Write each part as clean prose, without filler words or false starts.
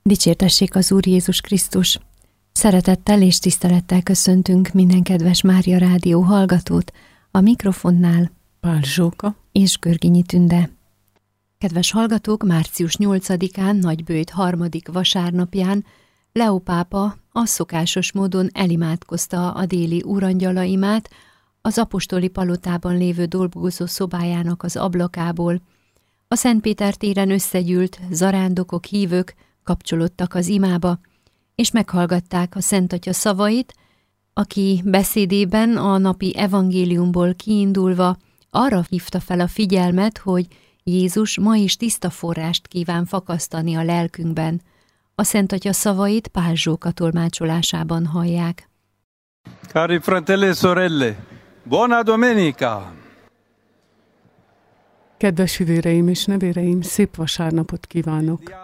Dicsértessék az Úr Jézus Krisztus! Szeretettel és tisztelettel köszöntünk minden kedves Mária Rádió hallgatót, a mikrofonnál Pál Zsóka és Görgényi Tünde. Kedves hallgatók, március 8-án, Nagybőjt 3. vasárnapján Leó pápa a szokásos módon elimádkozta a déli úrangyalaimát az apostoli palotában lévő dolgozó szobájának az ablakából. A Szent Péter téren összegyűlt zarándokok, hívők kapcsolódtak az imába, és meghallgatták a Szent Atya szavait, aki beszédében a napi evangéliumból kiindulva arra hívta fel a figyelmet, hogy Jézus ma is tiszta forrást kíván fakasztani a lelkünkben. A Szent Atya szavait Pál Zsóka tolmácsolásában hallják. Cari fratelli e sorelle, buona domenica! Kedves hűvéreim és nővéreim, szép vasárnapot kívánok!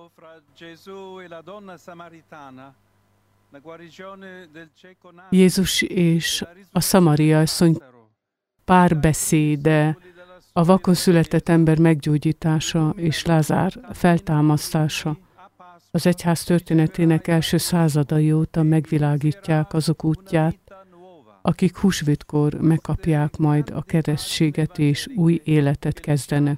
Jézus és a Szamaria asszony párbeszéde, a vakon született ember meggyógyítása és Lázár feltámasztása az egyház történetének első századai óta megvilágítják azok útját, akik húsvétkor megkapják majd a keresztséget és új életet kezdenek.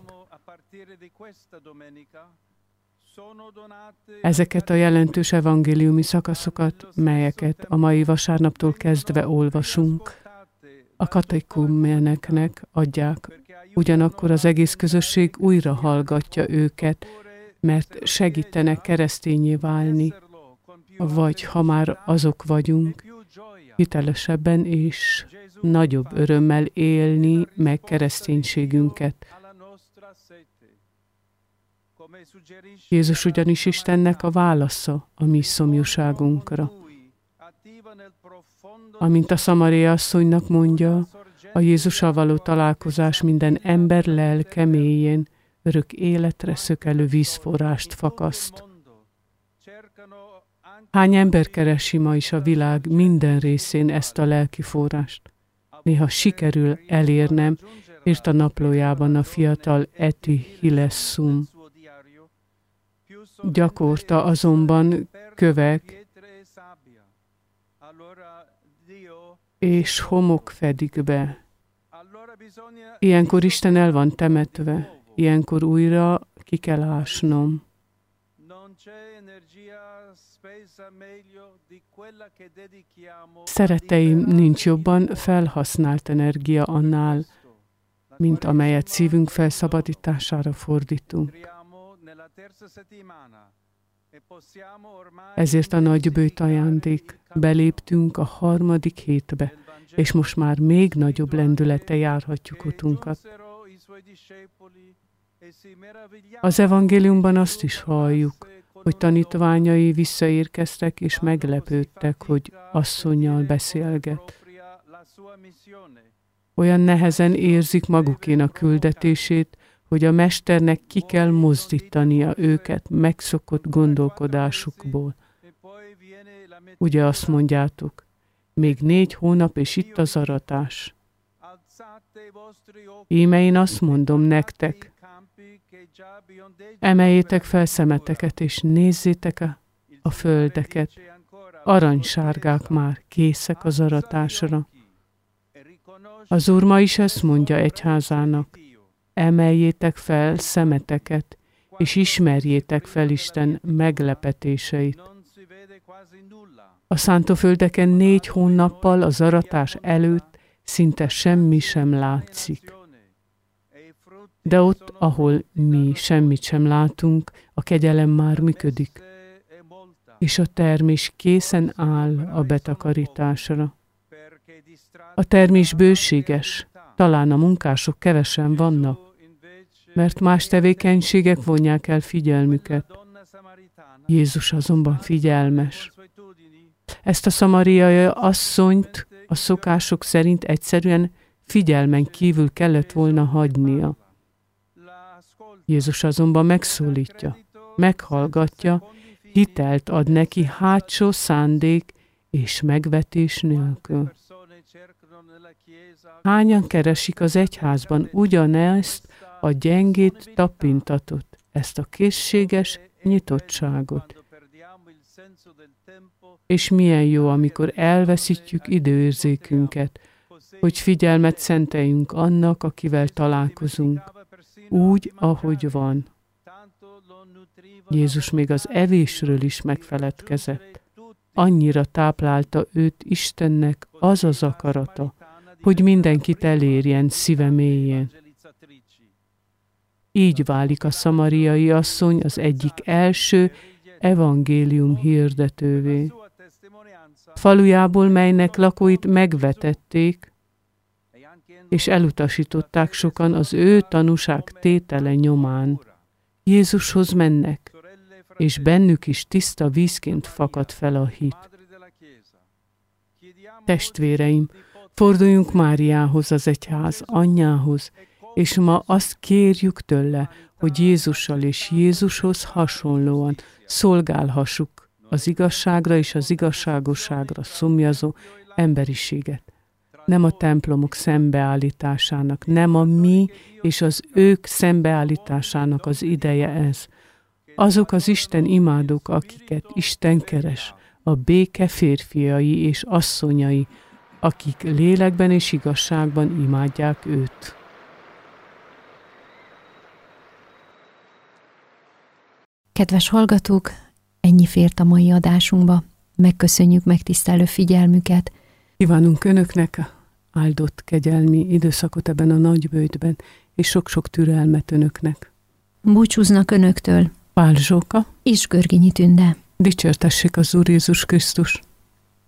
Ezeket a jelentős evangéliumi szakaszokat, melyeket a mai vasárnaptól kezdve olvasunk, a katekumeneknek adják, ugyanakkor az egész közösség újra hallgatja őket, mert segítenek keresztényé válni, vagy ha már azok vagyunk, hitelesebben és nagyobb örömmel élni meg kereszténységünket. Jézus ugyanis Istennek a válasza a mi szomjúságunkra. Amint a Szamaria asszonynak mondja, a Jézussal való találkozás minden ember lelke mélyén örök életre szökelő vízforrást fakaszt. Hány ember keresi ma is a világ minden részén ezt a lelki forrást? Néha sikerül elérnem, írt a naplójában a fiatal Eti Hillesum. Gyakorta azonban kövek és homok fedik be. Ilyenkor Isten el van temetve, ilyenkor újra ki kell ásnom. Szeretteim, nincs jobban felhasznált energia annál, mint amelyet szívünk felszabadítására fordítunk. Ezért a Nagybőjt ajándék, beléptünk a 3. hétbe, és most már még nagyobb lendülettel járhatjuk utunkat. Az evangéliumban azt is halljuk, hogy tanítványai visszaérkeztek és meglepődtek, hogy asszonnyal beszélget. Olyan nehezen érzik magukénak küldetését, hogy a mesternek ki kell mozdítania őket megszokott gondolkodásukból. Ugye azt mondjátok, még 4 hónap és itt az aratás. Íme én azt mondom nektek, emeljétek fel szemeteket és nézzétek a földeket. Aranysárgák már, készek az aratásra. Az Úr ma is ezt mondja egyházának. Emeljétek fel szemeteket, és ismerjétek fel Isten meglepetéseit. A szántóföldeken 4 hónappal az aratás előtt szinte semmi sem látszik. De ott, ahol mi semmit sem látunk, a kegyelem már működik, és a termés készen áll a betakarításra. A termés bőséges, talán a munkások kevesen vannak, mert más tevékenységek vonják el figyelmüket. Jézus azonban figyelmes. Ezt a szamariai asszonyt a szokások szerint egyszerűen figyelmen kívül kellett volna hagynia. Jézus azonban megszólítja, meghallgatja, hitelt ad neki hátsó szándék és megvetés nélkül. Hányan keresik az egyházban ugyanezt a gyengét tapintatot, ezt a készséges nyitottságot, És milyen jó, amikor elveszítjük időérzékünket, hogy figyelmet szenteljünk annak, akivel találkozunk, úgy, ahogy van. Jézus még az evésről is megfeledkezett. Annyira táplálta őt Istennek az az akarata, hogy mindenkit elérjen szíve mélyén. Így válik a szamariai asszony az egyik első evangélium hirdetővé. Falujából, melynek lakóit megvetették, és elutasították sokan az ő tanúság tétele nyomán. Jézushoz mennek, és bennük is tiszta vízként fakad fel a hit. Testvéreim, forduljunk Máriához, az egyház anyjához, és ma azt kérjük tőle, hogy Jézussal és Jézushoz hasonlóan szolgálhassuk az igazságra és az igazságosságra szomjazó emberiséget. Nem a templomok szembeállításának, nem a mi és az ők szembeállításának az ideje ez. Azok az Isten imádók, akiket Isten keres, a béke férfiai és asszonyai, akik lélekben és igazságban imádják őt. Kedves hallgatók, ennyi fért a mai adásunkba. Megköszönjük megtisztelő figyelmüket. Kívánunk önöknek áldott kegyelmi időszakot ebben a nagybőjtben, és sok-sok türelmet önöknek. Búcsúznak önöktől Pál Zsóka és Görgényi Tünde. Dicsértessék az Úr Jézus Krisztus!